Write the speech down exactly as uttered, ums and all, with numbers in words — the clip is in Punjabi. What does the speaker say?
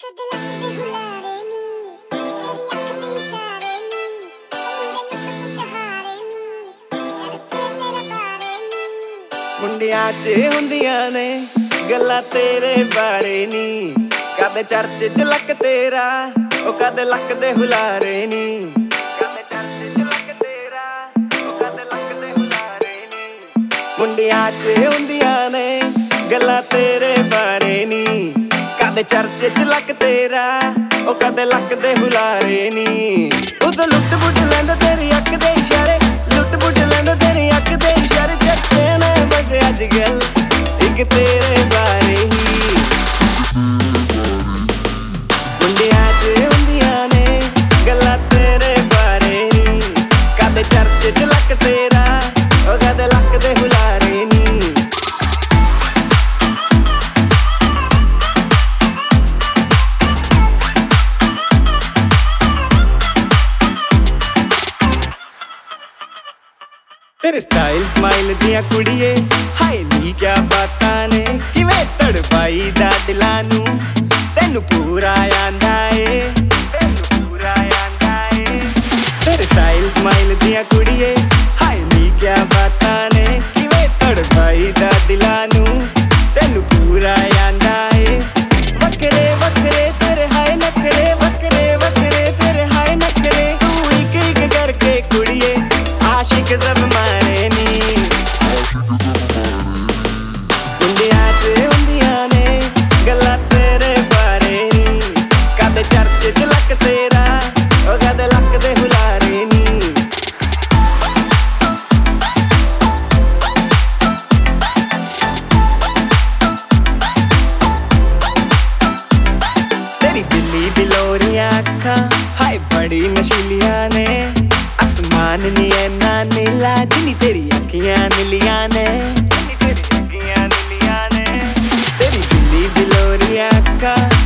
ਮੁੰਡਿਆਂ 'ਚ ਹੁੰਦੀਆਂ ਨੇ ਗੱਲਾਂ ਤੇਰੇ ਬਾਰੇ ਨੀ, ਕਦੇ ਚਰਚੇ 'ਚ ਲੱਕ ਤੇਰਾ ਉਹ ਕਦੇ ਲੱਕ ਦੇ ਹੁਲਾਰੇ ਨੀ, ਕਦੇ ਚਰਚੇ 'ਚ ਲੱਕ ਤੇਰਾ ਉਹ ਕਦੇ ਲੱਕ ਦੇ ਹੁਲਾਰੇ ਨੀ। ਮੁੰਡਿਆਂ 'ਚ ਹੁੰਦੀਆਂ ਨੇ ਗੱਲਾਂ ਤੇਰੇ ਬਾਰੇ ਨੀ, ਕਦੇ ਚਰਚੇ 'ਚ ਲੱਕ ਤੇਰਾ ਉਹ ਕਦੇ ਲੱਕ ਦੇ ਹੁਲਾਰੇ ਨੀ। ਉਦੋਂ ਲੁੱਟ ਬੁੱਟ ਲੈਂਦਾ ਤੇਰੀ ਅੱਖ ਦੇ ਇਸ਼ਾਰੇ, ਲੁੱਟ ਬੁੱਟ ਲੈਂਦਾ ਤੇਰੀ ਅੱਖ ਦੇ ਇਸ਼ਾਰੇ। ਚਰਚੇ ਨੇ ਬਸ ਅੱਜ ਗੱਲ ਇੱਕ ਤੇਰੇ ਬਾਰੇ ਹੀ। ਮੁੰਡਿਆਂ 'ਚ ਹੁੰਦੀਆਂ ਨੇ ਗੱਲਾਂ ਤੇਰੇ ਬਾਰੇ ਨੀ, ਕਦੇ ਚਰਚੇ 'ਚ ਲੱਕ ਤੇਰਾ ਉਹ ਕਦੇ ਲੱਕ ਦੇ ਹੁਲਾਰੇ ਨੀ। तेरे स्टाइल स्माइल दियां कुड़िए हाय नी क्या बातां ने, किवें तड़पाई दा दिलां नू तैनू पूरा आंदा ए, तैनू पूरा आंदा ए। तेरे स्टाइल स्माइल दियां कुड़िए हाय नी क्या बातां ने, किवें तड़पाई दा दिलां नू तैनू पूरा आंदा ए। वखरे वखरे तेरे हाय नखरे, वखरे वखरे तेरे हाय नखरे, तू इक इक करके कुड़िए आशिक सब मारे नी। मुंडियां 'ਚ ਹੁੰਦੀਆਂ ਨੇ ਗੱਲਾਂ ਤੇਰੇ ਬਾਰੇ ਨੀ, ਕਦੇ ਚਰਚੇ 'ਚ ਲੱਕ ਤੇਰਾ ਉਹ ਕਦੇ ਲੱਕ ਦੇ ਹੁਲਾਰੇ ਨੀ। ਤੇਰੀ ਬਿੱਲੀ ਬਿਲੋਰੀਆਂ ਅੱਖਾਂ ਹਾਏ ਬੜੀ ਨਸ਼ੀਲੀਆਂ ਨੇ, आसमान नी ऐना नीला जिन्नी तेरी अखियां नीलियां ने, तेरी अखियां नीलियां ने। तेरी बिल्ली बिलोरियां अक्खां